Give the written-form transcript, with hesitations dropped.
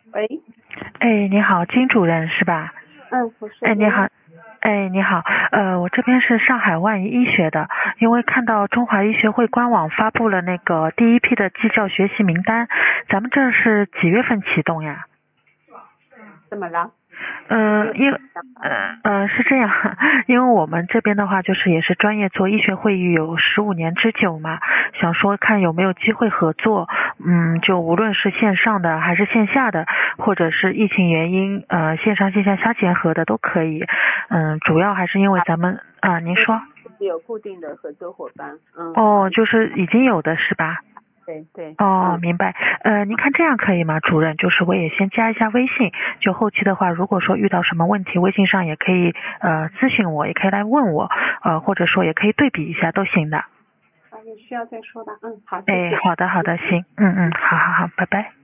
喂， 哎，你好，金主任是吧？ 我是哎，你好。 您。 哎，你好，我这边是上海万医医学的，因为看到中华医学会官网发布了那个第一批的基教学习名单，咱们这是几月份启动呀？ 怎么了？ 嗯， 有是这样，因为我们这边的话，就是也是专业做医学会议有15年之久嘛，想说看有没有机会合作，就无论是线上的还是线下的，或者是疫情原因，线上线下相结合的都可以，主要还是因为咱们您因为说。 有固定的合作伙伴。好哦， 的。 就是已经有的是吧？ 对对。 哦，明白。您看这样可以吗，主任？就是我也先加一下微信，就后期的话，如果说遇到什么问题，微信上也可以咨询我，也可以来问我，或者说也可以对比一下都行的。 有需要再说吧。好，谢哎， 谢。 好的好的，行，好好好，拜拜。